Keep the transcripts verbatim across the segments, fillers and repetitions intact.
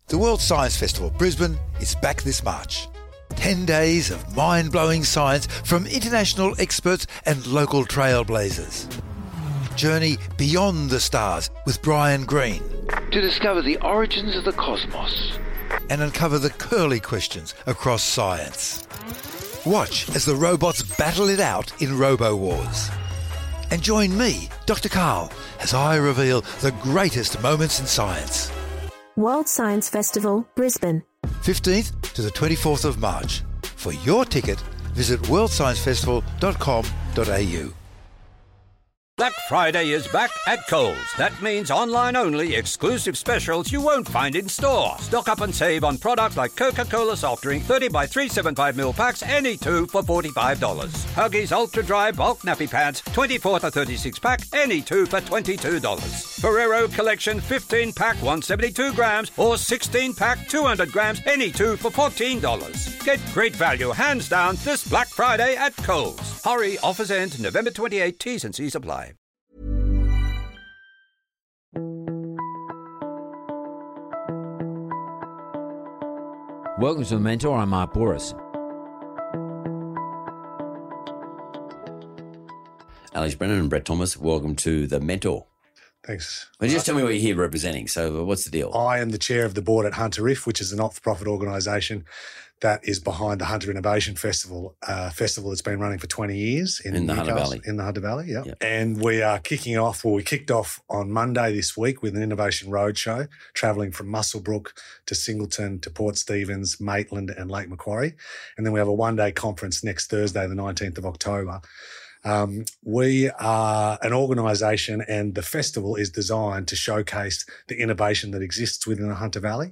The World Science Festival Brisbane is back this March. Ten days of mind-blowing science from international experts and local trailblazers. Journey beyond the stars with Brian Greene to discover the origins of the cosmos and uncover the curly questions across science. Watch as the robots battle it out in Robo-Wars. And join me, Doctor Karl, as I reveal the greatest moments in science. World Science Festival, Brisbane. fifteenth to the twenty-fourth of March. For your ticket, visit world science festival dot com dot a u. Black Friday is back at Coles. That means online-only exclusive specials you won't find in store. Stock up and save on products like Coca-Cola soft drink thirty by three seventy-five mil packs, any two for forty-five dollars. Huggies Ultra Dry bulk nappy pads, twenty-four to thirty-six pack, any two for twenty-two dollars. Ferrero Collection fifteen pack, one hundred seventy-two grams, or sixteen pack, two hundred grams, any two for fourteen dollars. Get great value, hands down, this Black Friday at Coles. Hurry, offers end November twenty-eighth, T's and C's apply. Welcome to The Mentor. I'm Mark Boris. Alex Brennan and Brett Thomas, welcome to The Mentor. Thanks. Well, just tell me what you're here representing. So what's the deal? I am the chair of the board at Hunter If, which is a not-for-profit organisation that is behind the Hunter Innovation Festival, a festival that's been running for twenty years in, in the Newcastle, Hunter Valley. In the Hunter Valley, yeah. Yep. And we are kicking off, well, we kicked off on Monday this week with an Innovation Roadshow, travelling from Muswellbrook to Singleton to Port Stephens, Maitland and Lake Macquarie. And then we have a one-day conference next Thursday, the nineteenth of October. Um, we are an organisation and the festival is designed to showcase the innovation that exists within the Hunter Valley.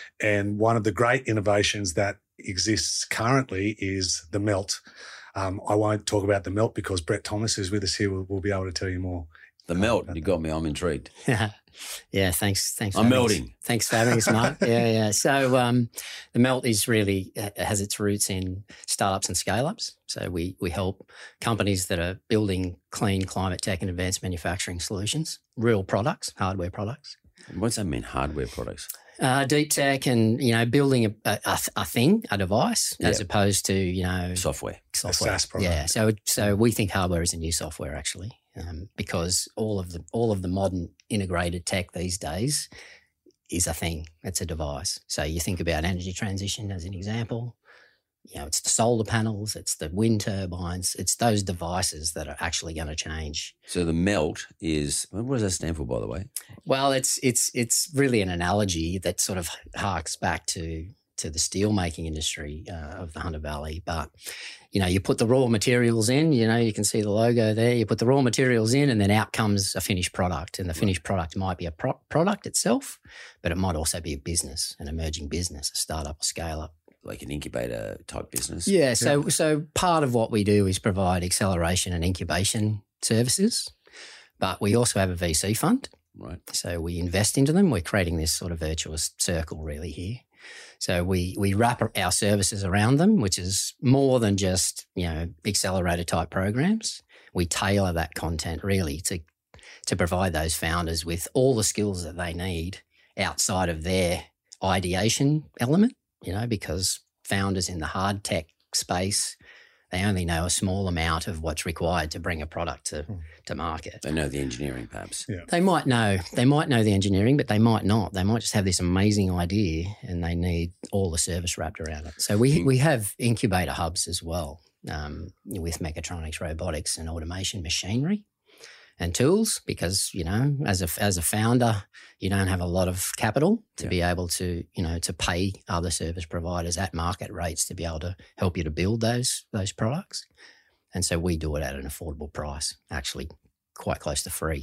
And one of the great innovations that exists currently is the melt. Um, I won't talk about the melt because Brett Thomas, who's with us here, will, will be able to tell you more. The melt, you got me. I'm intrigued. Yeah, thanks. Thanks. For I'm having melting. Us. Thanks for having us, Mark. yeah, yeah. So um, the melt is really uh, has its roots in startups and scale-ups. So we we help companies that are building clean climate tech and advanced manufacturing solutions, real products, hardware products. What's that mean, hardware products? Uh, deep tech and, you know, building a, a, a thing, a device, Yep. as opposed to, you know, Software. software. A SaaS product. Yeah. So so we think hardware is a new software actually, um, because all of the all of the modern integrated tech these days is a thing. It's a device. So you think about energy transition as an example. You know, it's the solar panels, it's the wind turbines, it's those devices that are actually going to change. So the melt is, what does that stand for, by the way? Well, it's it's it's really an analogy that sort of harks back to to the steel making industry uh, of the Hunter Valley. But you know, you put the raw materials in. You know, you can see the logo there. You put the raw materials in, and then out comes a finished product. And the finished product might be a pro- product itself, but it might also be a business, an emerging business, a startup, a scale up. Like an incubator type business? Yeah. So yeah. so part of what we do is provide acceleration and incubation services, but we also have a V C fund. Right. So we invest into them. We're creating this sort of virtuous circle really here. So we we wrap our services around them, which is more than just, you know, accelerator type programs. We tailor that content really to to provide those founders with all the skills that they need outside of their ideation element, you know, because founders in the hard tech space, they only know a small amount of what's required to bring a product to, mm. to market. They know the engineering, perhaps. Yeah. They might know. They might know the engineering, but they might not. They might just have this amazing idea and they need all the service wrapped around it. So we, we have incubator hubs as well, um, with mechatronics, robotics and automation machinery and tools, because, you know, as a, as a founder, you don't have a lot of capital to yeah. be able to, you know, to pay other service providers at market rates to be able to help you to build those those products. And so we do it at an affordable price, actually quite close to free,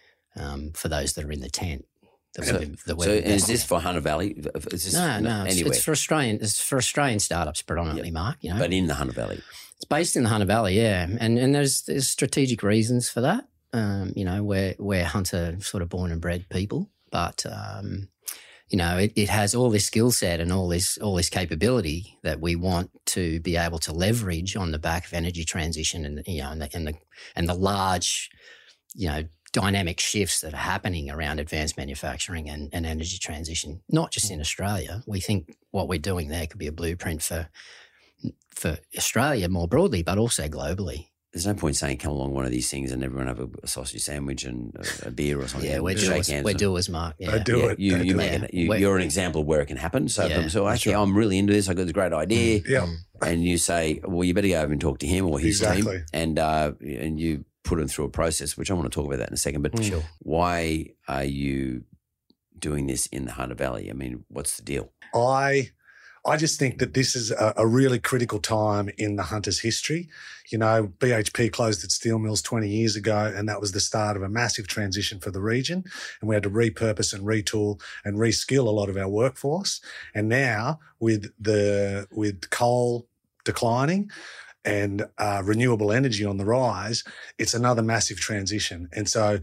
um, for those that are in the tent. That so we've, that so is this for Hunter Valley? Is this no, no, it's, anywhere? it's for Australian. It's for Australian startups predominantly, yeah. Mark. You know, but in the Hunter Valley, it's based in the Hunter Valley, yeah, and and there's there's strategic reasons for that. Um, you know, we're, we're Hunter sort of born and bred people, but, um, you know, it, it has all this skill set and all this, all this capability that we want to be able to leverage on the back of energy transition and, you know, and the, and the, and the large, you know, dynamic shifts that are happening around advanced manufacturing and, and energy transition, not just in Australia. We think what we're doing there could be a blueprint for for Australia more broadly, but also globally. There's no point saying come along one of these things and everyone have a, a sausage sandwich and a, a beer or something. Yeah, we're doers, we're doers, Mark. Yeah. I do yeah, it. You, you do make it. it, you, you're an example of where it can happen. So, Yeah, so actually, right. I'm really into this. I got this great idea. Yeah. And you say, well, you better go over and talk to him or his Exactly. team, and uh, and you put them through a process, which I want to talk about that in a second. But Sure. why are you doing this in the Hunter Valley? I mean, what's the deal? I I just think that this is a, a really critical time in the Hunter's history. You know, B H P closed its steel mills twenty years ago, and that was the start of a massive transition for the region. And we had to repurpose and retool and reskill a lot of our workforce. And now with the with coal declining and uh, renewable energy on the rise, it's another massive transition. And so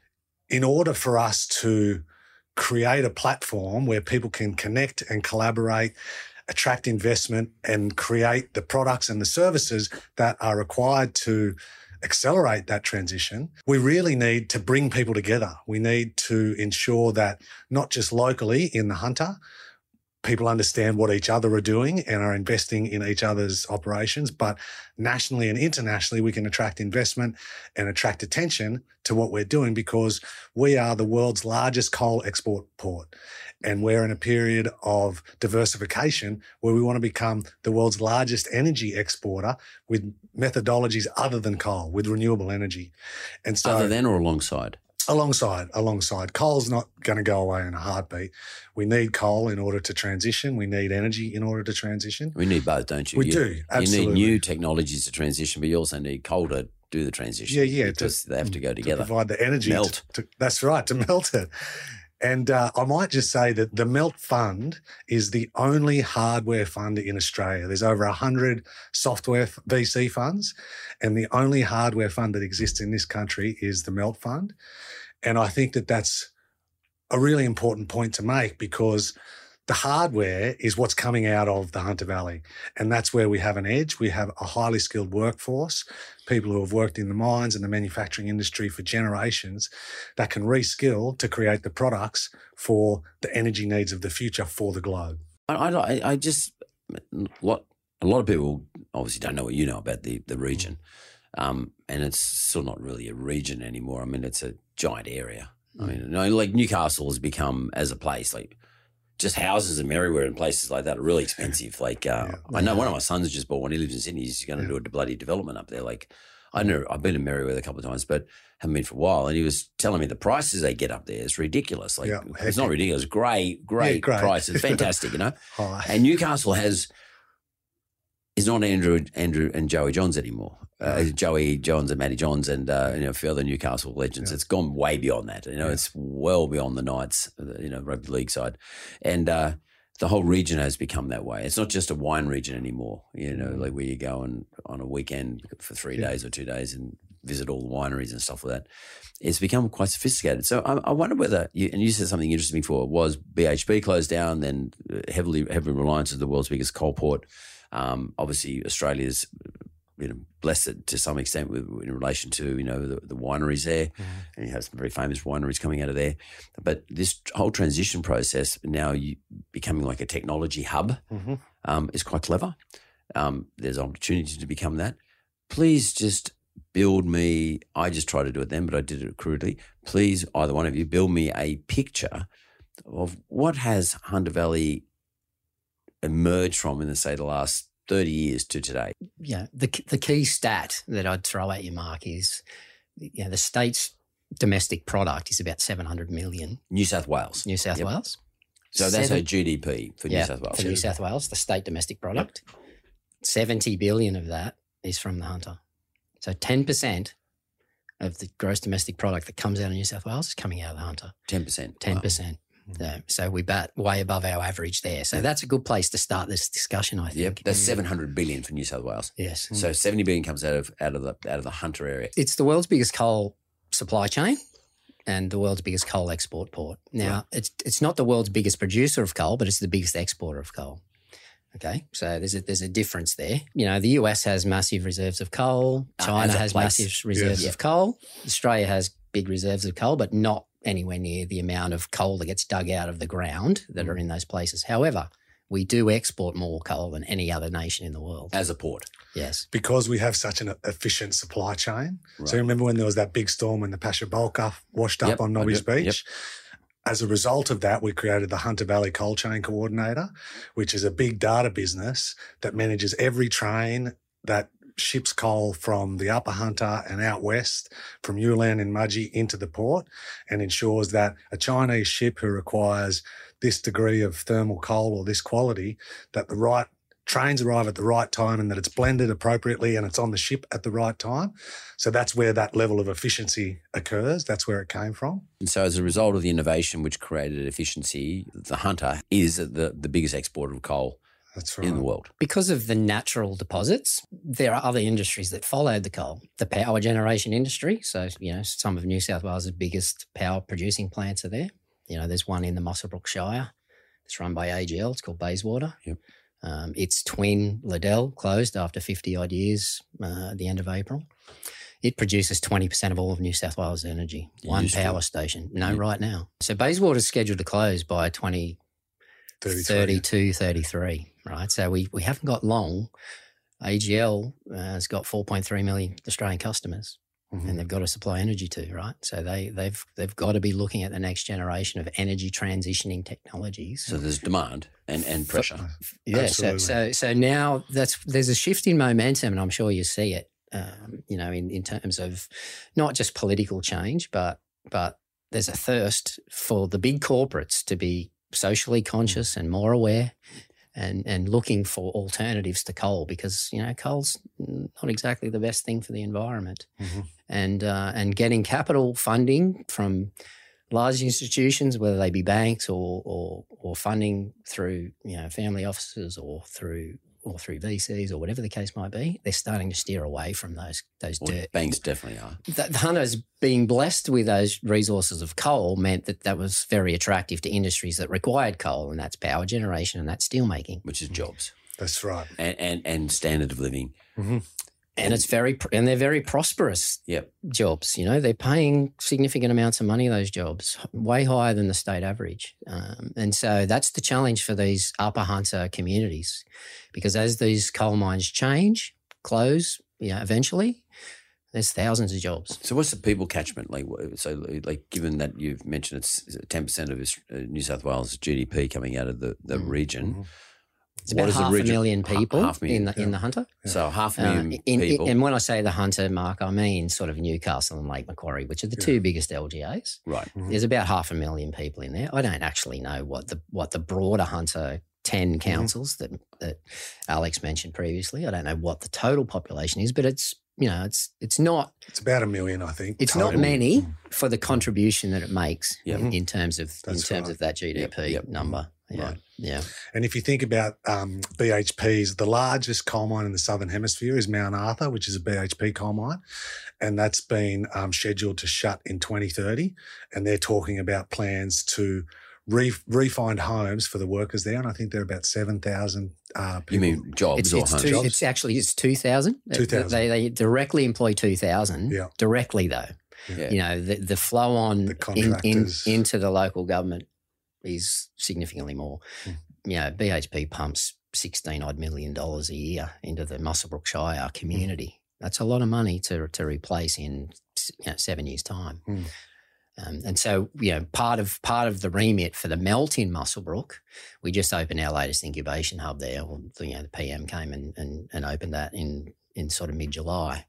in order for us to create a platform where people can connect and collaborate, attract investment, and create the products and the services that are required to accelerate that transition, we really need to bring people together. We need to ensure that not just locally in the Hunter, people understand what each other are doing and are investing in each other's operations, but nationally and internationally, we can attract investment and attract attention to what we're doing because we are the world's largest coal export port. And we're in a period of diversification where we want to become the world's largest energy exporter with methodologies other than coal, with renewable energy. And so Other than or alongside? Alongside, alongside. Coal's not going to go away in a heartbeat. We need coal in order to transition. We need energy in order to transition. We need both, don't you? We you, do, absolutely. You need new technologies to transition, but you also need coal to do the transition. Yeah, yeah. Because to, they have to go to together. provide the energy. Melt. To, to, that's right, to melt it. And uh, I might just say that the Melt Fund is the only hardware fund in Australia. There's over one hundred software V C funds, and the only hardware fund that exists in this country is the Melt Fund. And I think that that's a really important point to make because the hardware is what's coming out of the Hunter Valley. And that's where we have an edge. We have a highly skilled workforce, people who have worked in the mines and the manufacturing industry for generations that can reskill to create the products for the energy needs of the future for the globe. I, I, I just, what a lot of people obviously don't know what you know about the, the region. Um, and it's still not really a region anymore. I mean, it's a giant area. I mean, you know, like Newcastle has become, as a place, like just houses in Merriwear and places like that are really expensive. Like, uh, Yeah. I know one of my sons just bought one. He lives in Sydney. He's going to Yeah. do a bloody development up there. Like, I know I've been to Merriwear a couple of times, but haven't been for a while. And he was telling me the prices they get up there is ridiculous. Like, Yeah, it's not ridiculous. Great, great, Yeah, great. prices. Fantastic, you know? Hi. And Newcastle has is not Andrew, Andrew and Joey Johns anymore. Uh, Joey Johns and Matty Johns and uh, you know a few other Newcastle legends. Yeah. It's gone way beyond that. You know, Yeah. it's well beyond the Knights, you know, rugby league side, and uh, the whole region has become that way. It's not just a wine region anymore. You know, like where you go and on a weekend for three Yeah. days or two days and visit all the wineries and stuff like that. It's become quite sophisticated. So I, I wonder whether, you, and you said something interesting before, was B H P closed down, then heavily heavy reliance of the world's biggest coal port. Um, obviously, Australia's you know blessed to some extent with, in relation to you know the, the wineries there, mm-hmm. and you have some very famous wineries coming out of there. But this whole transition process now you becoming like a technology hub Mm-hmm. um, is quite clever. Um, there's opportunity to become that. Please just build me. I just tried to do it then, but I did it crudely. Please, either one of you, build me a picture of what has Hunter Valley emerged from in the say the last thirty years to today. Yeah, the the key stat that I'd throw at you, Mark, is you know, the state's domestic product is about seven hundred million. New South Wales. New South Yep. Wales. So that's Seven- a G D P for yeah, New South Wales. For New South Wales, the state domestic product. seventy billion of that is from the Hunter. So ten percent of the gross domestic product that comes out of New South Wales is coming out of the Hunter. ten percent. ten percent. So, so we bat way above our average there. So that's a good place to start this discussion, I think. Yep, that's seven hundred billion for New South Wales. Yes. So seventy billion comes out of out of the out of the Hunter area. It's the world's biggest coal supply chain and the world's biggest coal export port. Now, Right. it's it's not the world's biggest producer of coal, but it's the biggest exporter of coal. Okay, so there's a there's a difference there. You know, the U S has massive reserves of coal. Uh, China as a has place. massive reserves Yes. of coal. Australia has big reserves of coal, but not anywhere near the amount of coal that gets dug out of the ground that are in those places. However, we do export more coal than any other nation in the world. As a port. Yes. Because we have such an efficient supply chain. Right. So remember when there was that big storm when the Pasha Bulka washed up Yep, on Nobby's yep, Beach? yep. As a result of that, we created the Hunter Valley Coal Chain Coordinator, which is a big data business that manages every train that ships coal from the Upper Hunter and out west, from Ulan and Mudgee into the port, and ensures that a Chinese ship who requires this degree of thermal coal or this quality, that the right trains arrive at the right time and that it's blended appropriately and it's on the ship at the right time. So that's where that level of efficiency occurs. That's where it came from. And so as a result of the innovation which created efficiency, the Hunter is the, the biggest exporter of coal That's right. in the world. Because of the natural deposits, there are other industries that followed the coal. The power generation industry, so, you know, some of New South Wales' biggest power producing plants are there. You know, there's one in the Muswellbrook Shire. It's run by A G L. It's called Bayswater. Yep. Um, its twin, Liddell, closed after fifty-odd years uh, at the end of April. It produces twenty percent of all of New South Wales energy, It one used to. power station. No, Yeah. right now. So Bayswater is scheduled to close by twenty thirty-two, thirty-three, right? So we, we haven't got long. A G L uh, has got four point three million Australian customers. Mhm. And they've got to supply energy to, right? So they, they've they've got to be looking at the next generation of energy transitioning technologies. So there's demand and, and pressure. yeah, so, absolutely. so so now that's there's a shift in momentum, and I'm sure you see it. Um, you know, in, in terms of not just political change, but but there's a thirst for the big corporates to be socially conscious and more aware, and and looking for alternatives to coal, because you know coal's not exactly the best thing for the environment. Mhm. And uh, and getting capital funding from large institutions, whether they be banks or or or funding through you know family offices or through or through V Cs or whatever the case might be, they're starting to steer away from those those Well, dirt. banks definitely are. The, the hunters being blessed with those resources of coal meant that that was very attractive to industries that required coal, and that's power generation and that's steel making. Which is jobs That's right. and, and, and standard of living. And it's very pr- and they're very prosperous Yep. jobs. You know, they're paying significant amounts of money, those jobs, way higher than the state average. Um, and so that's the challenge for these Upper Hunter communities, because as these coal mines change, close, you know, eventually, there's thousands of jobs. So what's the people catchment like? wh- So like, given that you've mentioned it's ten percent of Aus- uh, New South Wales G D P coming out of the, the Mm. region. It's What about is the half a region- million ha- people half a million, in the in the Hunter. So half a Uh, million in, people. and when I say the Hunter, Mark, I mean sort of Newcastle and Lake Macquarie, which are the two biggest L G As. right. There's about half a million people in there. I don't actually know what the what the broader Hunter ten councils that that Alex mentioned previously. I don't know what the total population is, but it's you know it's it's not It's about a million, I think. it's not total. many for the contribution that it makes Yeah. in, in terms of in That's terms right. of that G D P Yep, yep. number. Yeah, Right. yeah. And if you think about um, B H Ps, the largest coal mine in the Southern Hemisphere is Mount Arthur, which is a B H P coal mine. And that's been um, scheduled to shut in twenty thirty. And they're talking about plans to re- re-find homes for the workers there. And I think there are about seven thousand uh, people. You mean jobs It's, or it's, hunts? two, it's actually it's two thousand. two thousand. They, they directly employ two thousand. Yeah. Directly though, Yeah. you know the the flow on The in, in, contractors. into the local government is significantly more. Mm. You know, B H P pumps sixteen odd million dollars a year into the Muswellbrook Shire community. That's a lot of money to to replace in you know, seven years' time. Mm. Um, and so, you know, part of part of the remit for the melt in Muswellbrook, we just opened our latest incubation hub there. Well, you know, the P M came and, and, and opened that in in sort of mid July,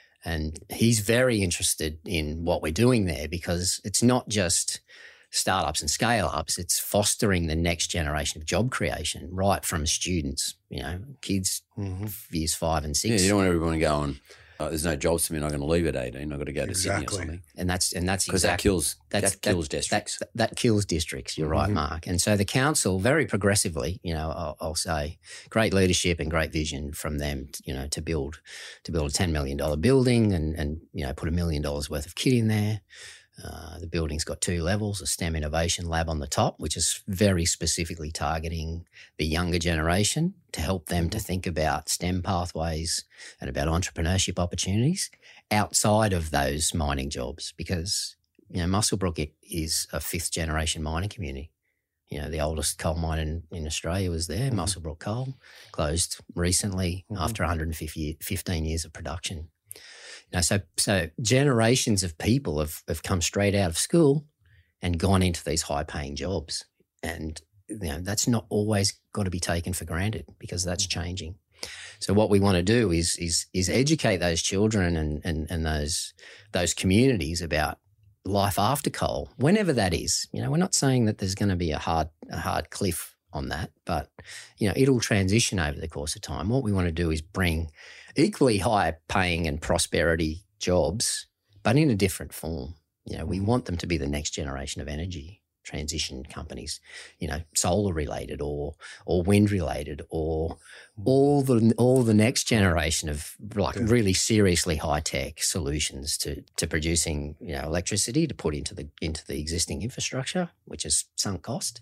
and he's very interested in what we're doing there, because it's not just startups and scale ups, it's fostering the next generation of job creation right from students, you know, kids Mhm. years five and Yeah, six. you don't want everyone going, oh, there's no jobs for me, I'm going to leave at eighteen, I've got to go to Sydney or Exactly. something. and that's and that's Because that exactly kills, that's, that kills that, districts. That, that kills districts. You're right, Mhm. Mark. And so the council, very progressively, you know, I'll, I'll say, great leadership and great vision from them, you know, to build to build a ten million dollar building and and you know put a million dollars worth of kit in there. Uh, the building's got two levels, a STEM innovation lab on the top, which is very specifically targeting the younger generation to help them to think about STEM pathways and about entrepreneurship opportunities outside of those mining jobs, because, you know, Muswellbrook is a fifth generation mining community. You know, the oldest coal mine in, in Australia was there, mm-hmm. Muswellbrook Coal, closed recently mm-hmm. after one hundred fifteen years of production. You know, so so generations of people have, have come straight out of school and gone into these high-paying jobs. And, you know, that's not always got to be taken for granted, because that's changing. So what we want to do is is is educate those children and and, and those those communities about life after coal, whenever that is. You know, we're not saying that there's going to be a hard a hard cliff on that, but, you know, it'll transition over the course of time. What we want to do is bring equally high paying and prosperity jobs, but in a different form. You know, we want them to be the next generation of energy transition companies, you know, solar related or or wind related, or all the all the next generation of like yeah. really seriously high tech solutions to to producing, you know, electricity to put into the into the existing infrastructure, which is sunk cost,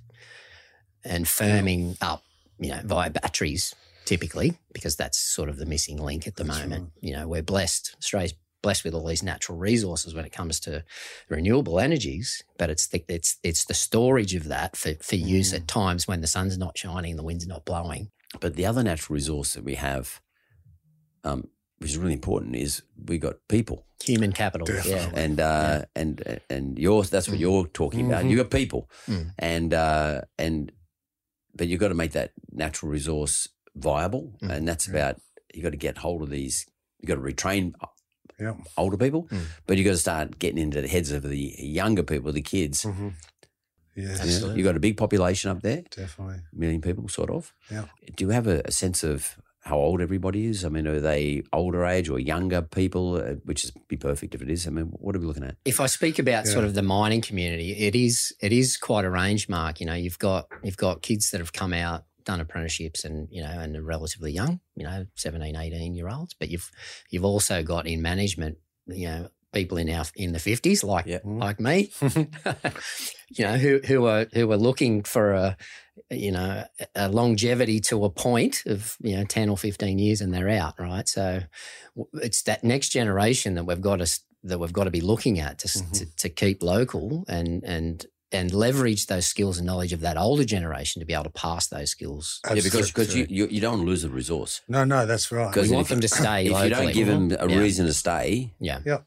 and firming up, you know, via batteries typically, because that's sort of the missing link at the that's moment. Right. You know, we're blessed, Australia's blessed with all these natural resources when it comes to renewable energies, but it's the, it's it's the storage of that for, for use mm. at times when the sun's not shining and the wind's not blowing. But the other natural resource that we have, um, which is really important, is we got people, human capital. Definitely. Yeah, and uh, yeah. and and yours. That's what mm. you're talking mm-hmm. about. You got people, mm. and uh, and but you've got to make that natural resource viable, mm. and that's yeah. about you got to get hold of these. You got to retrain Yeah. older people, mm. but you got to start getting into the heads of the younger people, the kids. Mm-hmm. Yes. You know, you got a big population up there, definitely a million people, sort of. Yeah. Do you have a, a sense of how old everybody is? I mean, are they older age or younger people? Uh, which is be perfect if it is. I mean, what are we looking at? If I speak about yeah. sort of the mining community, it is it is quite a range, Mark. You know, you've got you've got kids that have come out, done apprenticeships and, you know, and are relatively young, you know, seventeen, eighteen year olds. But you've you've also got in management, you know, people in our in the fifties like yeah. like me, you know, who who are who are looking for a you know a longevity to a point of, you know, ten or fifteen years and they're out, right? So it's that next generation that we've got to that we've got to be looking at to mm-hmm. to, to keep local and and. and leverage those skills and knowledge of that older generation to be able to pass those skills. Yeah, because because you, you you don't want to lose the resource. No, no, that's right. Because we want them to stay If locally. you don't give them a yeah. reason to stay, yeah, yeah,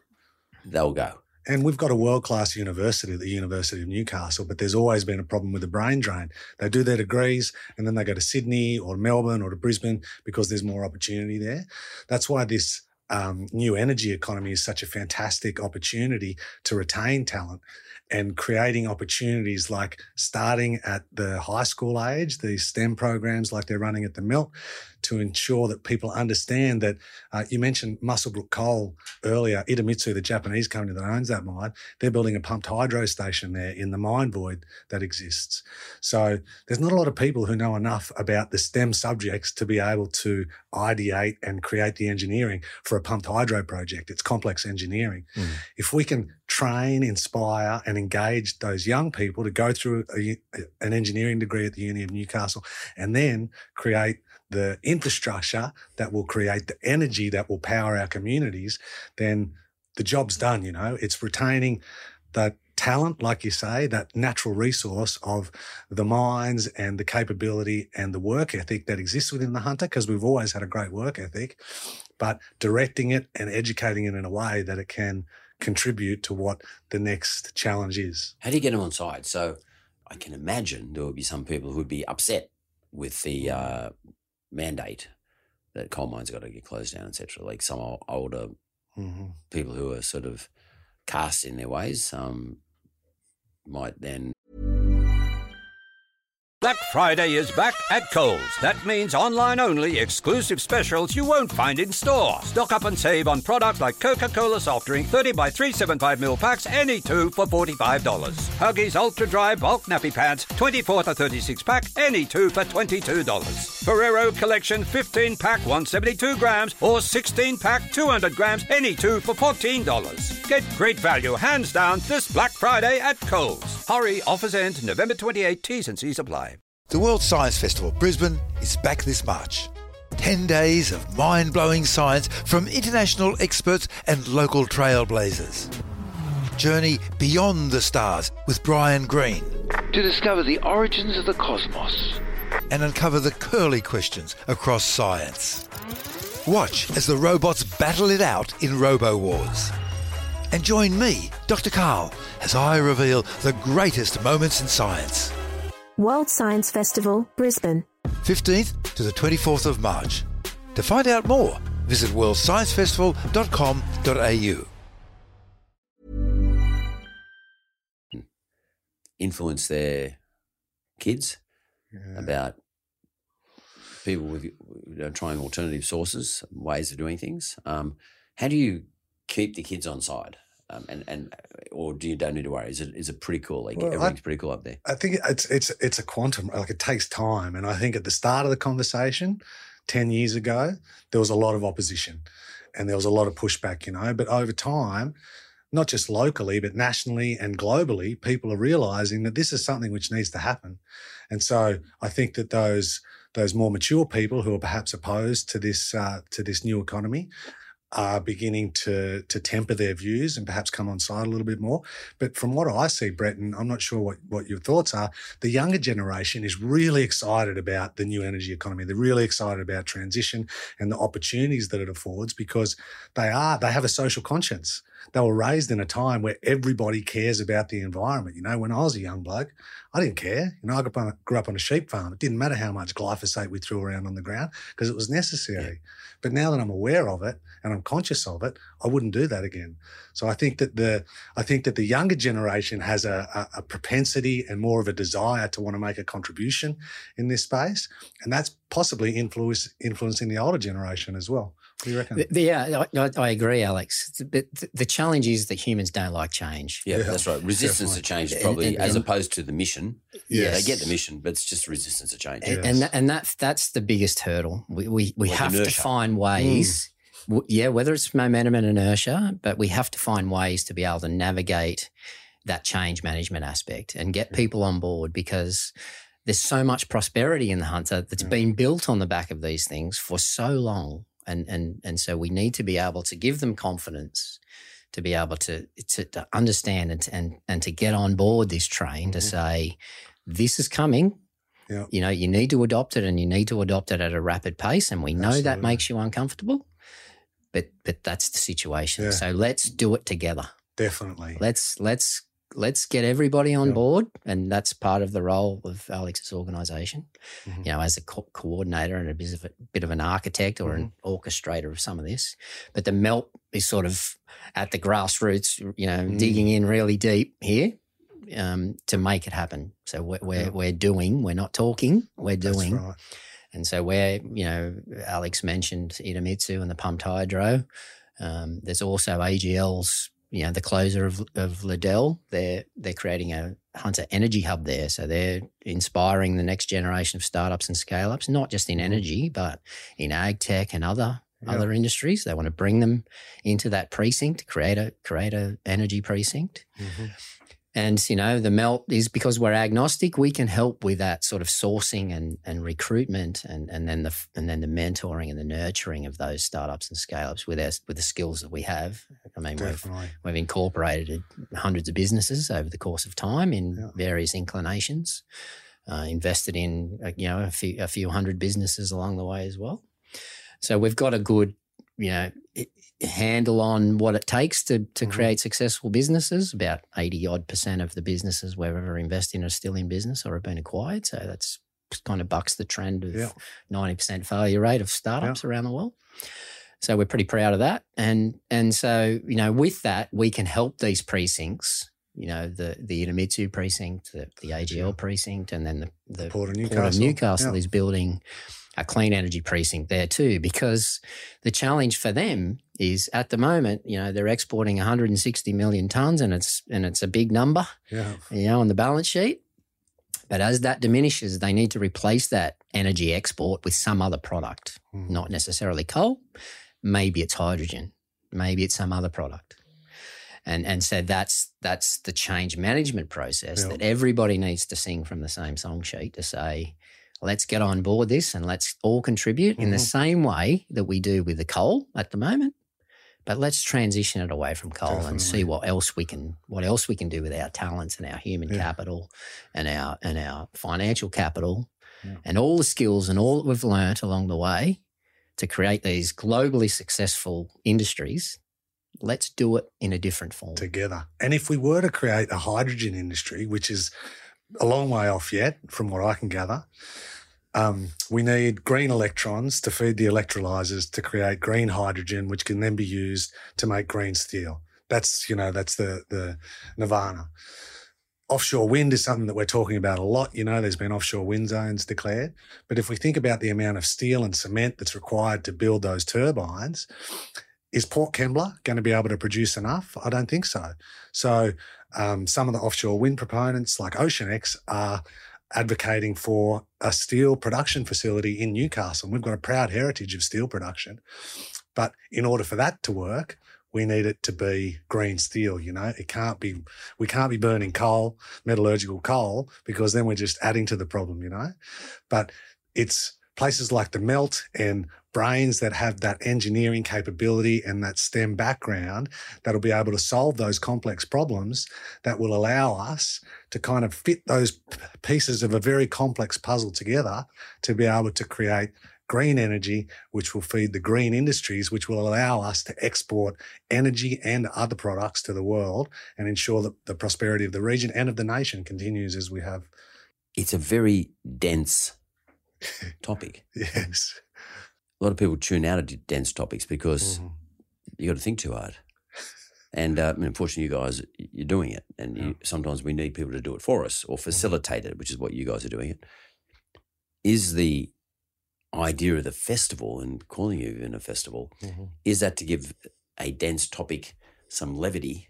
they'll go. And we've got a world-class university, the University of Newcastle, but there's always been a problem with the brain drain. They do their degrees and then they go to Sydney or Melbourne or to Brisbane because there's more opportunity there. That's why this um, new energy economy is such a fantastic opportunity to retain talent and creating opportunities like starting at the high school age, these STEM programs like they're running at the Milt, to ensure that people understand that, uh, you mentioned Muswellbrook Coal earlier, Idemitsu, the Japanese company that owns that mine, they're building a pumped hydro station there in the mine void that exists. So there's not a lot of people who know enough about the STEM subjects to be able to ideate and create the engineering for a pumped hydro project. It's complex engineering. Mm. If we can train, inspire and engage those young people to go through a, an engineering degree at the Uni of Newcastle and then create the infrastructure that will create the energy that will power our communities, then the job's done, you know. It's retaining that talent, like you say, that natural resource of the mines and the capability and the work ethic that exists within the Hunter, because we've always had a great work ethic, but directing it and educating it in a way that it can contribute to what the next challenge is. How do you get them on side? So I can imagine there would be some people who would be upset with the uh, mandate that coal mines got to get closed down, et cetera. Like some older mm-hmm. people who are sort of cast in their ways um, might then. Black Friday is back at Coles. That means online only exclusive specials you won't find in store. Stock up and save on products like Coca-Cola soft drink thirty by three seventy-five milliliter packs, any two for forty-five dollars. Huggies Ultra Dry bulk nappy pads, twenty-four to thirty-six pack, any two for twenty-two dollars. Ferrero Collection fifteen pack one hundred seventy-two grams or sixteen pack two hundred grams, any two for fourteen dollars. Get great value hands down this Black Friday at Coles. Hurry, offers end November twenty-eighth, T's and C's apply. The World Science Festival Brisbane is back this March. Ten days of mind-blowing science from international experts and local trailblazers. Journey beyond the stars with Brian Greene to discover the origins of the cosmos and uncover the curly questions across science. Watch as the robots battle it out in Robo-Wars. And join me, Doctor Karl, as I reveal the greatest moments in science. World Science Festival, Brisbane. fifteenth to the twenty-fourth of March. To find out more, visit world science festival dot com dot a u. Influence their kids Yeah. about people with you know, trying alternative sources, ways of doing things. Um, how do you keep the kids on side? Um, and, and or do you don't need to worry? Is it is it pretty cool? Like Well, everything's I- pretty cool up there. I think it's it's it's a quantum. Like it takes time, and I think at the start of the conversation, ten years ago, there was a lot of opposition, and there was a lot of pushback. You know, but over time, not just locally but nationally and globally, people are realizing that this is something which needs to happen, and so I think that those those more mature people who are perhaps opposed to this uh, to this new economy are beginning to to temper their views and perhaps come on side a little bit more. But from what I see, Brett, and I'm not sure what, what your thoughts are, the younger generation is really excited about the new energy economy. They're really excited about transition and the opportunities that it affords because they are they have a social conscience. They were raised in a time where everybody cares about the environment. You know, when I was a young bloke, I didn't care. You know, I grew up on a, grew up on a sheep farm. It didn't matter how much glyphosate we threw around on the ground because it was necessary. Yeah. But now that I'm aware of it and I'm conscious of it, I wouldn't do that again. So I think that the I think that the younger generation has a, a, a propensity and more of a desire to want to make a contribution in this space, and that's possibly influence, influencing the older generation as well. What do you reckon? The- Yeah, I, I agree, Alex. But the, the challenge is that humans don't like change. Yeah, Yeah, that's right. Resistance to change, And- probably, and- as and- opposed to the mission. Yes. Yeah, they get the mission, but it's just resistance to change. And, Yes. and, that, and that, that's the biggest hurdle. We, we, we Like have inertia. to find ways, w- yeah, whether it's momentum and inertia, but we have to find ways to be able to navigate that change management aspect and get people on board because there's so much prosperity in the Hunter that's Yeah. been built on the back of these things for so long. And, and, and so we need to be able to give them confidence to be able to, to, to understand and, and, and to get on board this train to Mhm. say, this is coming. Yeah. You know, you need to adopt it and you need to adopt it at a rapid pace. And we know that Absolutely. makes you uncomfortable, but but that's the situation. Yeah. So let's do it together. Definitely. Let's let's let's get everybody on Yeah. board. And that's part of the role of Alex's organisation, Mhm. you know, as a co- coordinator and a bit of, a bit of an architect or an Mm-hmm. orchestrator of some of this. But the melt is sort of at the grassroots, you know, Mm. digging in really deep here. Um, to make it happen. So we're, we're, Yeah. we're doing, we're not talking, we're That's doing. right. And so where, you know, Alex mentioned Idemitsu and the pumped hydro, um, there's also A G L's, you know, the closer of, of Liddell. They're, they're creating a Hunter energy hub there. So they're inspiring the next generation of startups and scale-ups, not just in energy, but in ag tech and other Yeah. other industries. They want to bring them into that precinct, create a create a energy precinct. Mhm. And, you know, the melt is because we're agnostic, we can help with that sort of sourcing and, and recruitment and, and then the and then the mentoring and the nurturing of those startups and scale-ups with our, with the skills that we have. I mean, we've, Definitely. we've incorporated hundreds of businesses over the course of time in Yeah. various inclinations, uh, invested in, uh, you know, a few, a few hundred businesses along the way as well. So we've got a good, you know, handle on what it takes to to Mhm. create successful businesses. About eighty odd percent of the businesses we've ever invested in are still in business or have been acquired. So that's kind of bucks the trend of Yeah. ninety percent failure rate of startups around the world. So we're pretty proud of that. And and so, you know, with that, we can help these precincts you know, the, the Idemitsu precinct, the, the A G L precinct, and then the, the Port of Port Newcastle, of Newcastle yeah. is building a clean energy precinct there too, because the challenge for them is at the moment, you know, they're exporting one hundred sixty million tonnes and it's and it's a big number, Yeah. you know, on the balance sheet. But as that diminishes, they need to replace that energy export with some other product, Mm. not necessarily coal. Maybe it's hydrogen. Maybe it's some other product. And and so that's that's the change management process Yeah. that everybody needs to sing from the same song sheet to say, let's get on board this and let's all contribute in the Mhm. same way that we do with the coal at the moment. But let's transition it away from coal and see Definitely. what else we can what else we can do with our talents and our human Yeah. capital and our and our financial capital Yeah. and all the skills and all that we've learnt along the way to create these globally successful industries. Let's do it in a different form. Together. And if we were to create a hydrogen industry, which is a long way off yet, from what I can gather, um, we need green electrons to feed the electrolyzers to create green hydrogen, which can then be used to make green steel. That's, you know, that's the, the nirvana. Offshore wind is something that we're talking about a lot. You know, there's been offshore wind zones declared. But if we think about the amount of steel and cement that's required to build those turbines, is Port Kembla going to be able to produce enough? I don't think so. So um, some of the offshore wind proponents like OceanX are advocating for a steel production facility in Newcastle. We've got a proud heritage of steel production. But in order for that to work, we need it to be green steel, you know. It can't be, we can't be burning coal, metallurgical coal, because then we're just adding to the problem, you know. But it's places like the Melt and brains that have that engineering capability and that STEM background that'll be able to solve those complex problems that will allow us to kind of fit those p- pieces of a very complex puzzle together to be able to create green energy, which will feed the green industries, which will allow us to export energy and other products to the world and ensure that the prosperity of the region and of the nation continues as we have. It's a very dense topic. Yes. A lot of people tune out of dense topics because Mhm. you got to think too hard. And uh, I mean, unfortunately, you guys, you're doing it. And you, sometimes we need people to do it for us or facilitate it, which is what you guys are doing it. Is the idea of the festival and calling you in a festival, Mhm. is that to give a dense topic some levity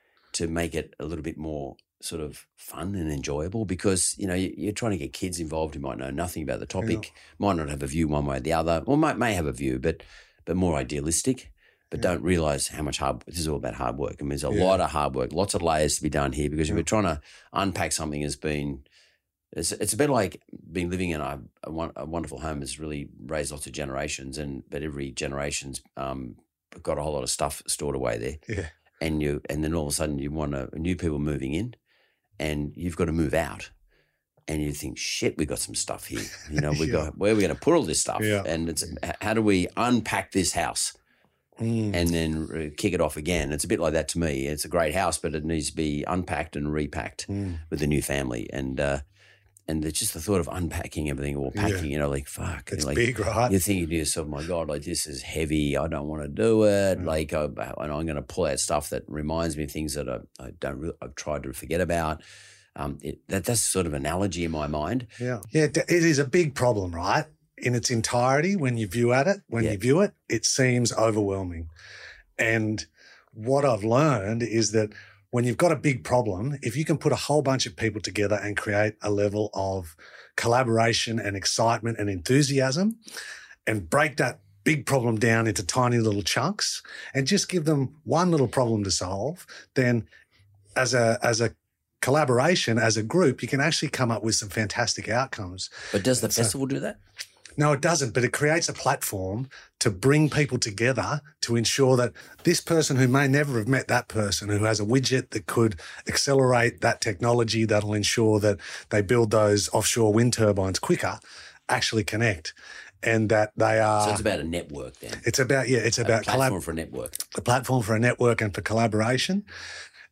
to make it a little bit more sort of fun and enjoyable? Because, you know, you- you're trying to get kids involved who might know nothing about the topic, might not have a view one way or the other, or might, may have a view, but but more idealistic, but don't realise how much hard, this is all about hard work. I mean, there's a Yeah. lot of hard work, lots of layers to be done here, because if Yeah. we're trying to unpack something as being, it's, it's a bit like being living in a, a, won- a wonderful home has really raised lots of generations, and but every generation's um, got a whole lot of stuff stored away there. Yeah. And you, and then all of a sudden you want a, new people moving in, and you've got to move out, and you think, shit, we got some stuff here. You know, we Yeah. got where are we going to put all this stuff? Yeah. And it's how do we unpack this house Mm. and then uh, kick it off again? It's a bit like that to me. It's a great house, but it needs to be unpacked and repacked Mm. with the new family. And uh, and it's just the thought of unpacking everything or packing. Yeah. You know, like fuck, It's like, big, right? you're thinking to yourself, my God, like this is heavy. I don't want to do it. Mm. Like, I, and I'm going to pull out stuff that reminds me of things that I, I don't really, I've tried to forget about. Um, it, that that's sort of analogy in my mind. Yeah. Yeah. It it is a big problem, right? In its entirety, when you view at it, when Yeah. you view it, it seems overwhelming. And what I've learned is that when you've got a big problem, if you can put a whole bunch of people together and create a level of collaboration and excitement and enthusiasm and break that big problem down into tiny little chunks and just give them one little problem to solve, then as a as a collaboration, as a group, you can actually come up with some fantastic outcomes. But does the And so- festival do that? No, it doesn't, but it creates a platform to bring people together to ensure that this person who may never have met that person, who has a widget that could accelerate that technology that'll ensure that they build those offshore wind turbines quicker, actually connect. And that they are... So it's about a network then. It's about, yeah, it's A about platform collab- for a network. a platform for a network and for collaboration.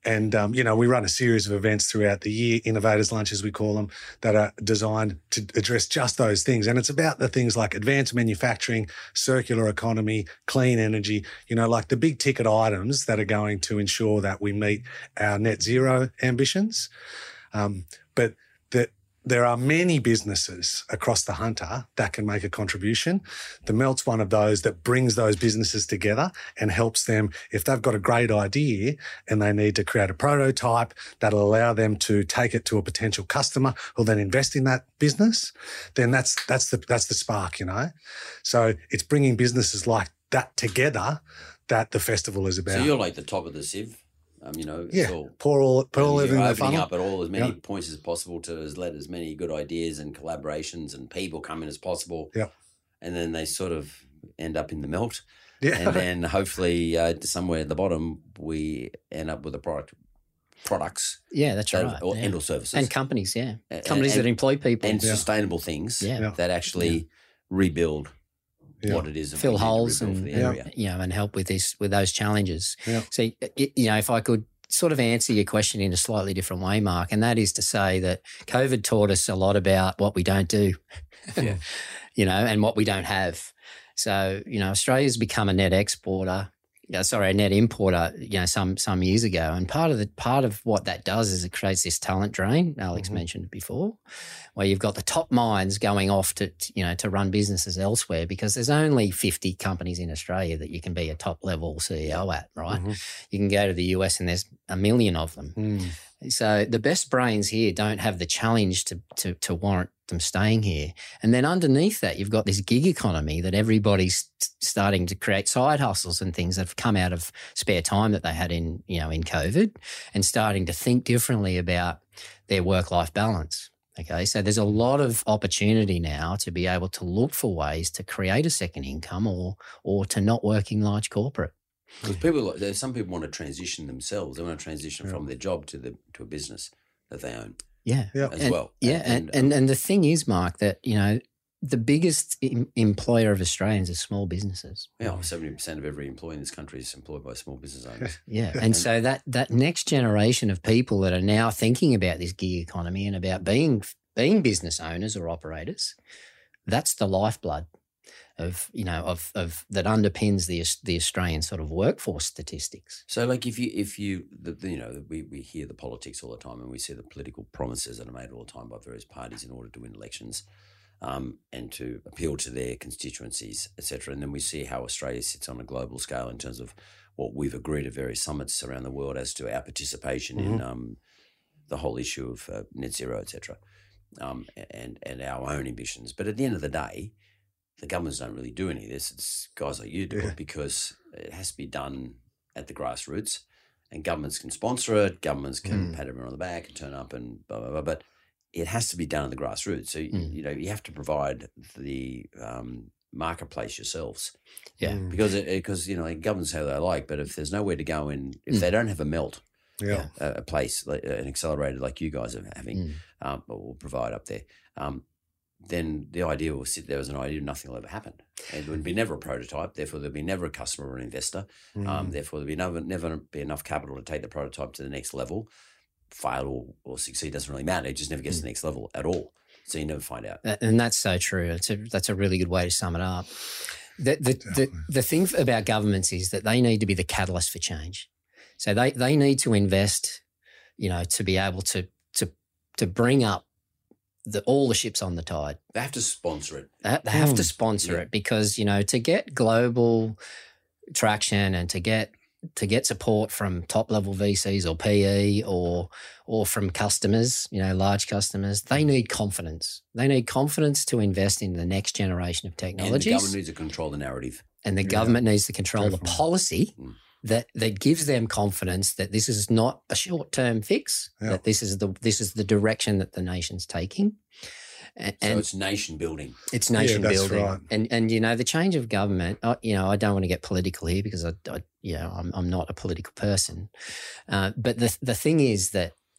And, um, you know, we run a series of events throughout the year, Innovators Lunch, as we call them, that are designed to address just those things. And it's about the things like advanced manufacturing, circular economy, clean energy, you know, like the big ticket items that are going to ensure that we meet our net zero ambitions. Um, but the There are many businesses across the Hunter that can make a contribution. The Melt's one of those that brings those businesses together and helps them, if they've got a great idea and they need to create a prototype that'll allow them to take it to a potential customer who'll then invest in that business, then that's that's the that's the spark, you know. So it's bringing businesses like that together that the festival is about. So you're like the top of the sieve. Um, you know, yeah, it's all, pour all, pour all everything in the opening funnel. up at all as many Yeah. points as possible to as let as many good ideas and collaborations and people come in as possible. Yeah, and then they sort of end up in the Melt. Yeah, and then hopefully uh, somewhere at the bottom we end up with a product, products. Yeah, that's that, right. or, yeah. and or services And companies, yeah, And- companies and- that employ people. and Yeah. sustainable things Yeah. Yeah. that actually rebuild Yeah. what it is that Fill we need to holes rebuild and for the Yeah. area. you know, and help with this with those challenges. Yeah. So, y- you know, if I could sort of answer your question in a slightly different way, Mark, and that is to say that COVID taught us a lot about what we don't do, Yeah. you know, and what we don't have. So, you know, Australia's become a net exporter. Yeah, sorry, a net importer, you know, some some years ago, and part of the part of what that does is it creates this talent drain. Alex Mhm. mentioned it before, where you've got the top minds going off to, to, you know, to run businesses elsewhere because there's only fifty companies in Australia that you can be a top level C E O at, right? Mhm. You can go to the U S and there's a million of them. Mm. So the best brains here don't have the challenge to, to, to warrant them staying here. And then underneath that, you've got this gig economy that everybody's starting to create side hustles and things that have come out of spare time that they had in, you know, in COVID and starting to think differently about their work-life balance. Okay, so there's a lot of opportunity now to be able to look for ways to create a second income or or to not work in large corporate. Because people, there's some people want to transition themselves. They want to transition Yeah. from their job to the to a business that they own Yeah. Yeah. as And- well. Yeah, and, and, and the thing is, Mark, that, you know, the biggest em- employer of Australians is small businesses. yeah, seventy percent of every employee in this country is employed by small business owners. Yeah. And so that that next generation of people that are now thinking about this gig economy and about being being business owners or operators, that's the lifeblood of, you know, of of that underpins the the Australian sort of workforce statistics. So, like, if you if you the, the, you know we we hear the politics all the time, and we see the political promises that are made all the time by various parties in order to win elections, um, and to appeal to their constituencies, et cetera. And then we see how Australia sits on a global scale in terms of what we've agreed at various summits around the world as to our participation in um, the whole issue of uh, net zero, et cetera, um, and and our own ambitions. But at the end of the day, the governments don't really do any of this. It's guys like you do Yeah. it because it has to be done at the grassroots, and governments can sponsor it. Governments can Mm. pat everyone on the back and turn up and blah, blah, blah. But it has to be done at the grassroots. So, Mm. you know, you have to provide the um, marketplace yourselves Yeah. Mm. because, it, because you know, governments say they like, but if there's nowhere to go in, if Mm. they don't have a melt, Yeah. a, a place, like an accelerator like you guys are having, Mm. um, or will provide up there, um, then the idea will sit there as an idea, nothing will ever happen. It would be never a prototype, therefore there'll be never a customer or an investor. Mm. Um, therefore there'll be never, never be enough capital to take the prototype to the next level. Fail or, or succeed doesn't really matter. It just never gets to the next level at all. So you never find out. That- And that's so true. It's a, that's a really good way to sum it up. The, the, the, Definitely. the thing about governments is that they need to be the catalyst for change. So they, they need to invest, you know, to be able to to to bring up the, all the ships on the tide. They have to sponsor it. They, they have to Mm. sponsor Yeah. it because, you know, to get global traction and to get to get support from top level V Cs or P E or or from customers, you know, large customers, they need confidence. They need confidence to invest in the next generation of And the technologies. government needs to control the narrative. And the Yeah, government needs to control definitely. the policy Mm. that that gives them confidence that this is not a short term fix. Yeah. That this is the this is the direction that the nation's taking, and, So and it's nation building. it's nation that's building. right. And and you know the change of government. I, you know I don't want to get political here because I, I you know I'm I'm not a political person, uh, but the the thing is that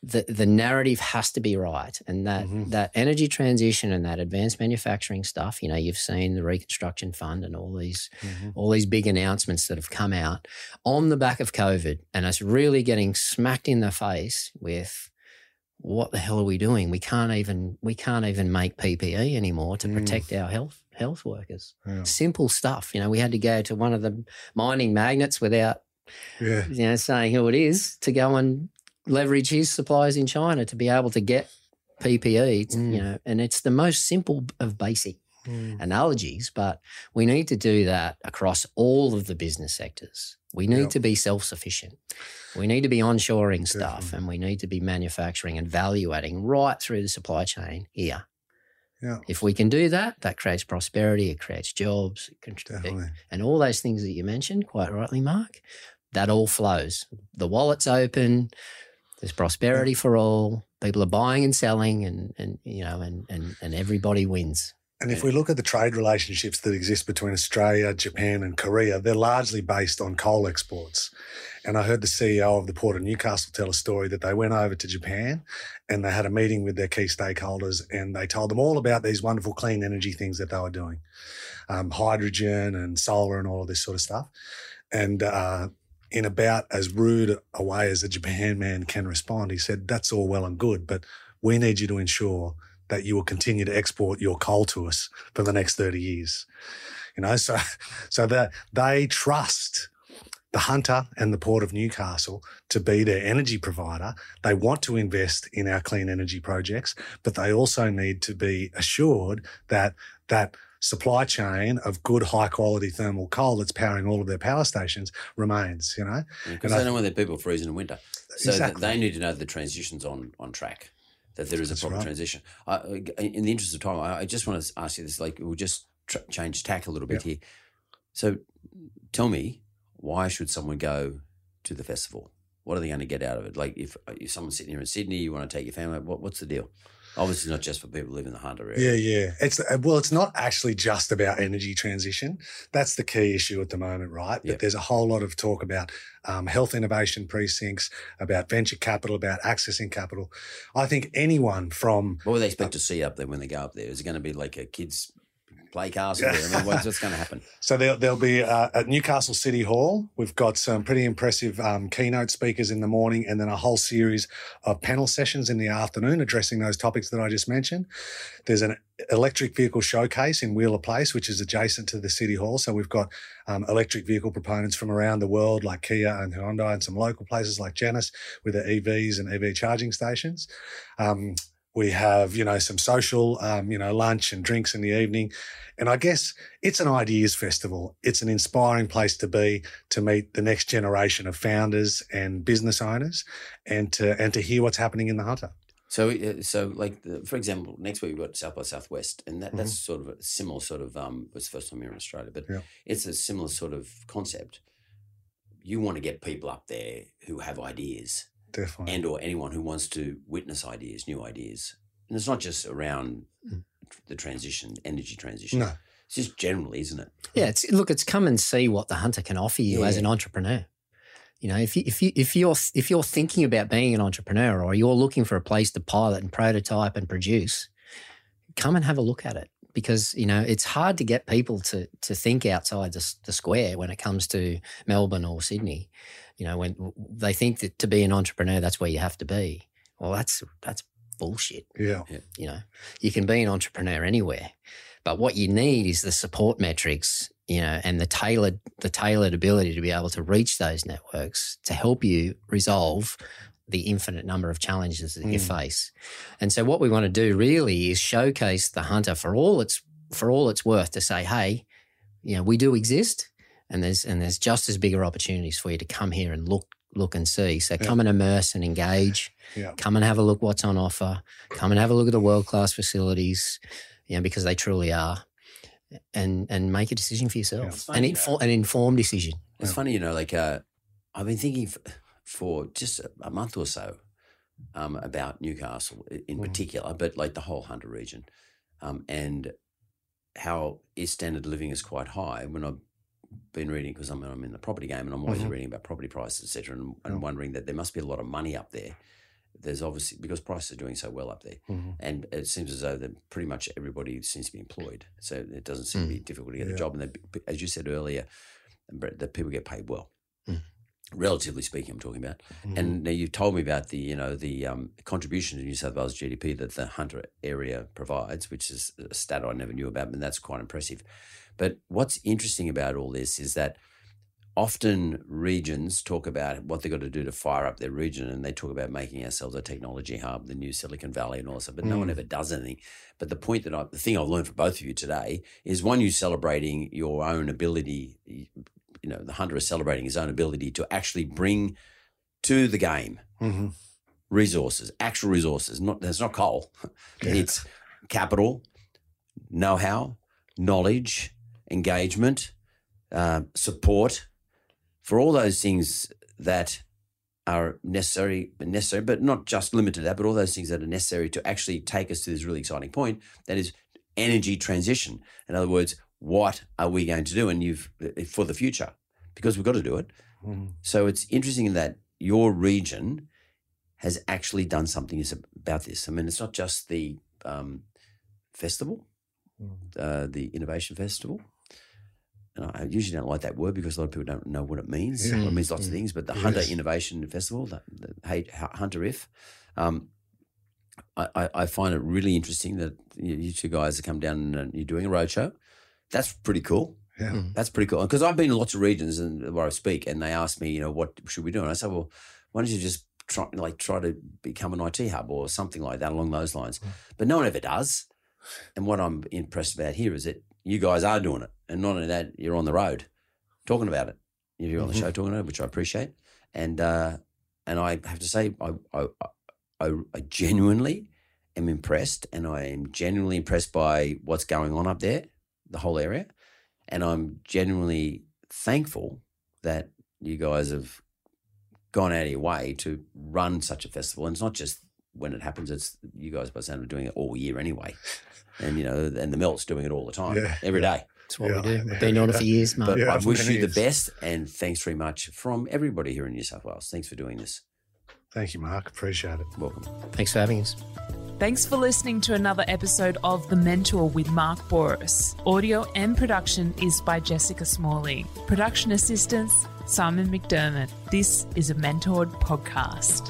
the, the narrative has to be right. And that, Mhm. that energy transition and that advanced manufacturing stuff, you know, you've seen the Reconstruction Fund and all these, Mhm. all these big announcements that have come out on the back of COVID, and us really getting smacked in the face with what the hell are we doing? We can't even, we can't even make P P E anymore to Mm. protect our health, health workers. Yeah. Simple stuff. You know, we had to go to one of the mining magnates without, Yeah. you know, saying who it is to go and leverage his suppliers in China to be able to get P P E, Mm. you know, and it's the most simple of basic Mm. analogies, but we need to do that across all of the business sectors. We need Yep. to be self-sufficient. We need to be onshoring stuff, Definitely. and we need to be manufacturing and value adding right through the supply chain here. Yeah. If we can do that, that creates prosperity, it creates jobs, it can, Definitely. and all those things that you mentioned, quite rightly, Mark, that all flows. The wallet's open, there's prosperity for all, people are buying and selling, and, and you know, and, and, and everybody wins. And if we look at the trade relationships that exist between Australia, Japan and Korea, they're largely based on coal exports. And I heard the C E O of the Port of Newcastle tell a story that they went over to Japan and they had a meeting with their key stakeholders and they told them all about these wonderful clean energy things that they were doing, um, hydrogen and solar and all of this sort of stuff. And uh, in about as rude a way as a Japan man can respond, he said, that's all well and good, but we need you to ensure that you will continue to export your coal to us for the next thirty years. You know, so so that they trust the Hunter and the Port of Newcastle to be their energy provider. They want to invest in our clean energy projects, but they also need to be assured that that supply chain of good, high-quality thermal coal that's powering all of their power stations remains, you know. Because And I- they don't want their people freezing in winter. So th- Exactly. they need to know that the transition's on, on track, that there is a That's proper right. transition. I, in the interest of time, I, I just want to ask you this, like we'll just tr- change tack a little bit Yeah. here. So tell me, why should someone go to the festival? What are they going to get out of it? Like if, if someone's sitting here in Sydney, you want to take your family, what, what's the deal? Obviously not just for people who live in the Hunter area. Yeah, yeah. It's well, it's not actually just about energy transition. That's the key issue at the moment, right? Yeah. But there's a whole lot of talk about um, health innovation precincts, about venture capital, about accessing capital. I think anyone from What would they expect to see up there when they go up there? Is it going to be like a kid's play castle? I mean, what's, what's going to happen? So there, there'll be uh, at Newcastle City Hall, we've got some pretty impressive um, keynote speakers in the morning and then a whole series of panel sessions in the afternoon addressing those topics that I just mentioned. There's an electric vehicle showcase in Wheeler Place, which is adjacent to the City Hall. So we've got um, electric vehicle proponents from around the world like Kia and Hyundai and some local places like Genesis with their E Vs and E V charging stations. Um, We have, you know, some social, um, you know, lunch and drinks in the evening. And I guess it's an ideas festival. It's an inspiring place to be, to meet the next generation of founders and business owners and to, and to hear what's happening in the Hunter. So, uh, so like, the, for example, next week we've got South by Southwest, and that, that's Mm-hmm. sort of a similar sort of, um, it's the first time here in Australia, but Yeah. it's a similar sort of concept. You want to get people up there who have ideas Definitely. and or anyone who wants to witness ideas, new ideas. And it's not just around the transition, energy transition. No. It's just generally, isn't it? Yeah, it's look, it's come and see what the Hunter can offer you as Yeah. an entrepreneur. You know, if you if you if you're if you're thinking about being an entrepreneur or you're looking for a place to pilot and prototype and produce, come and have a look at it, because you know it's hard to get people to to think outside the, the square when it comes to Melbourne or Sydney. You know, when they think that to be an entrepreneur, that's where you have to be. Well, that's that's bullshit. Yeah. You know, you can be an entrepreneur anywhere, but what you need is the support metrics, you know, and the tailored, the tailored ability to be able to reach those networks to help you resolve the infinite number of challenges that you Mm. face. And so what we want to do really is showcase the Hunter for all its, for all it's worth, to say, hey, you know, we do exist, and there's, and there's just as bigger opportunities for you to come here and look, look and see. So come and immerse and engage. Yeah. Come and have a look what's on offer. Come and have a look at the world-class facilities, you know, because they truly are, and and make a decision for yourself, It's funny, an, you know. infor- an informed decision. It's funny, you know, like uh, I've been thinking f- for just a- a month or so um, about Newcastle i- in Mhm. particular, but like the whole Hunter region, um, and how its standard of living is quite high. When I've been reading, because I'm, I'm in the property game and I'm always Mhm. reading about property prices, et cetera, and, and Yeah. wondering that there must be a lot of money up there there's obviously, because prices are doing so well up there, Mm-hmm. and it seems as though that pretty much everybody seems to be employed. So it doesn't seem Mm. to be difficult to get Yeah. a job. And they, as you said earlier, Brett, that people get paid well. Mm. Relatively speaking, I'm talking about. Mhm. And now you've told me about the, you know, the um, contribution to New South Wales G D P that the Hunter area provides, which is a stat I never knew about, and that's quite impressive. But what's interesting about all this is that often regions talk about what they've got to do to fire up their region, and they talk about making ourselves a technology hub, the new Silicon Valley and all that stuff, but no one Mm. ever does anything. But the point that I, the thing I've learned from both of you today is, one, you celebrating your own ability, you know, the Hunter is celebrating his own ability to actually bring to the game Mhm. resources, actual resources. Not It's not coal. It's capital, know-how, knowledge, engagement, uh, support, for all those things that are necessary, necessary, but not just limited to that, but all those things that are necessary to actually take us to this really exciting point, that is energy transition. In other words, what are we going to do, and you've for the future, because we've got to do it. Mhm. So it's interesting that your region has actually done something about this. I mean, it's not just the um, festival, uh, the Innovation Festival. And I usually don't like that word because a lot of people don't know what it means. Yeah. Well, it means lots of things, but the Hunter Yes. Innovation Festival, the, the H- Hunter I F, um, I, I- I find it really interesting that you, you two guys have come down and you're doing a roadshow. That's pretty cool. Yeah. Mm. That's pretty cool. Because I've been in lots of regions and where I speak, and they ask me, you know, what should we do? And I say, well, why don't you just try, like, try to become an I T hub or something like that along those lines? But no one ever does. And what I'm impressed about here is that you guys are doing it. And not only that, you're on the road talking about it. You're on the Mhm. show talking about it, which I appreciate. And uh, and I have to say, I, I, I, I genuinely am impressed, and I am genuinely impressed by what's going on up there, the whole area. And I'm genuinely thankful that you guys have gone out of your way to run such a festival. And it's not just when it happens, it's you guys by the sound are doing it all year anyway. And, you know, and the Melt's doing it all the time, Yeah. every day. That's what Yeah. we do. We've been on it for years, Mark. But Yeah, I for wish many you the years. best, and thanks very much from everybody here in New South Wales. Thanks for doing this. Thank you, Mark. Appreciate it. Welcome. Thanks for having us. Thanks for listening to another episode of The Mentor with Mark Boris. Audio and production is by Jessica Smalley. Production assistance, Simon McDermott. This is a Mentored podcast.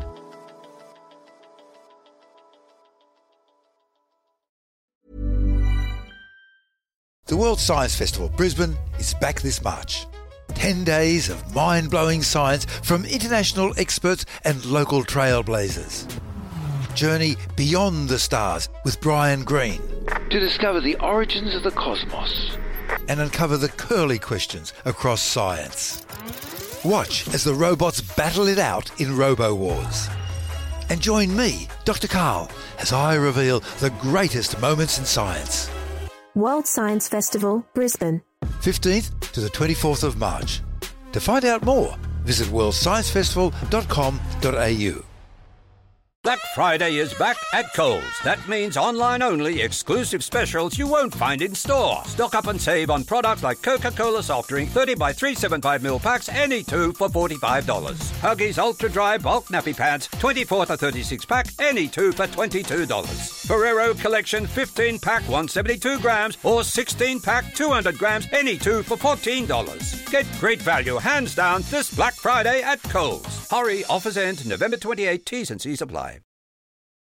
The World Science Festival Brisbane is back this March. Ten days of mind-blowing science from international experts and local trailblazers. Journey beyond the stars with Brian Greene to discover the origins of the cosmos and uncover the curly questions across science. Watch as the robots battle it out in Robo-Wars. And join me, Doctor Karl, as I reveal the greatest moments in science. World Science Festival, Brisbane. fifteenth to the twenty-fourth of March. To find out more, visit world science festival dot com dot a u. Black Friday is back at Coles. That means online only exclusive specials you won't find in store. Stock up and save on products like Coca-Cola soft drink thirty by three seventy-five milliliter packs, any two for forty-five dollars. Huggies Ultra Dry bulk nappy pads, twenty-four to thirty-six pack, any two for twenty-two dollars. Ferrero Collection fifteen pack one hundred seventy-two grams or sixteen pack two hundred grams, any two for fourteen dollars. Get great value hands down this Black Friday at Coles. Hurry, offers end November twenty-eighth, T's and C's apply.